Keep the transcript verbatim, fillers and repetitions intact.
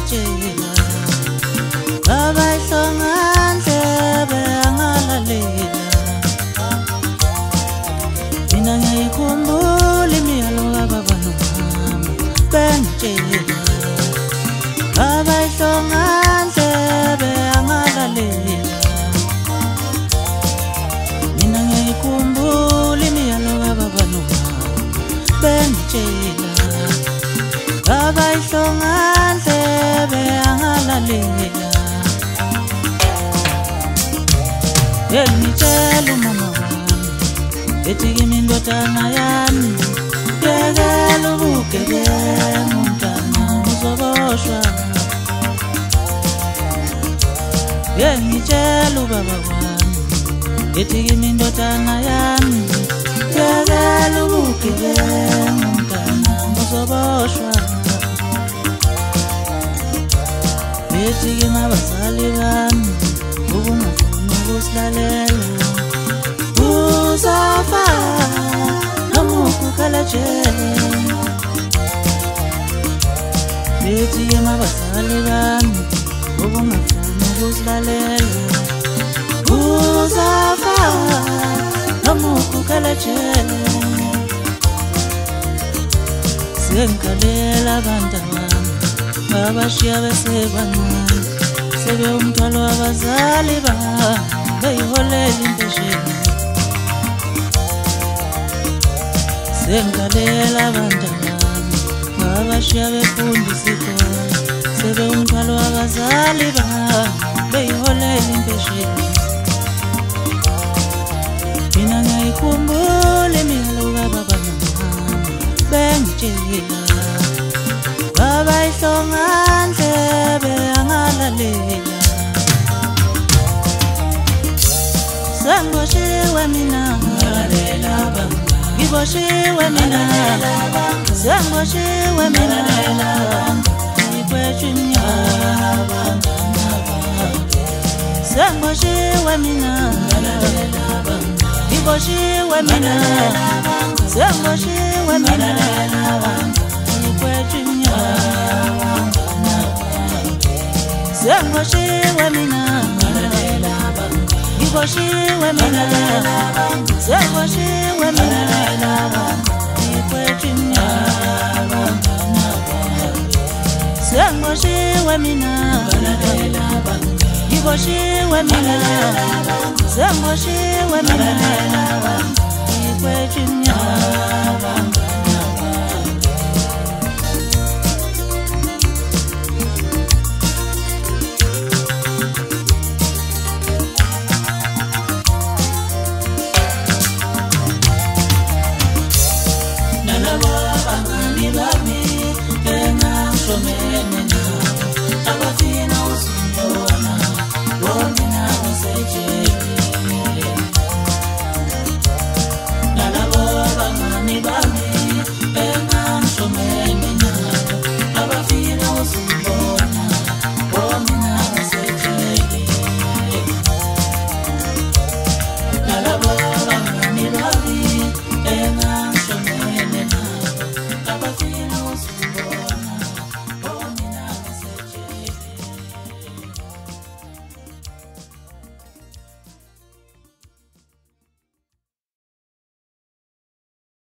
bengitshela abayihlongandlebe angalalela mina ngiyikhumbula imiyalo kababa nomama bengitshela abayihlongandlebe angalalela mina ngiyikhumbula imiyalo kababa nomama bengitshela abayihlongandlebe angalalela ngitshela umama wami ethi kimi indodana yami yekela ubugebengu mntana uzoboshwa ngitshela ubaba wami ethi kimi indodana yami yekela ubugebengu mntana uzoboshwa ethi kimi abazali bami ubungafuni ukusilalela uzafa noma ukukhalajele ethi kimi abazali bami ubungafuni ukusilalela uzafa noma ukukhalajele sengikhalela abantwana babashiya besebancane sebe umthwalo wabazali babo beyiholela impesheni sengikhalela abantwana babashiya befunda isikole sebe umthwalo wabazali babo beyiholela impesheni mina ngiyikhumbula imiyalo kababa nomama bengitshela abayihlongandlebe angalalela sengiboshiwe mina ngiboshiwe mina sengiboshiwe mina ngikwetshwa inyama sengiboshiwe mina ngiboshiwe mina sengiboshiwe mina ngikwetshwa inyama sengiboshiwe mina ngiboshiwe mina sengiboshiwe mina ngikwetshwa inyama sengiboshiwe mina ngiboshiwe mina sengiboshiwe mina ngikwetshwa inyama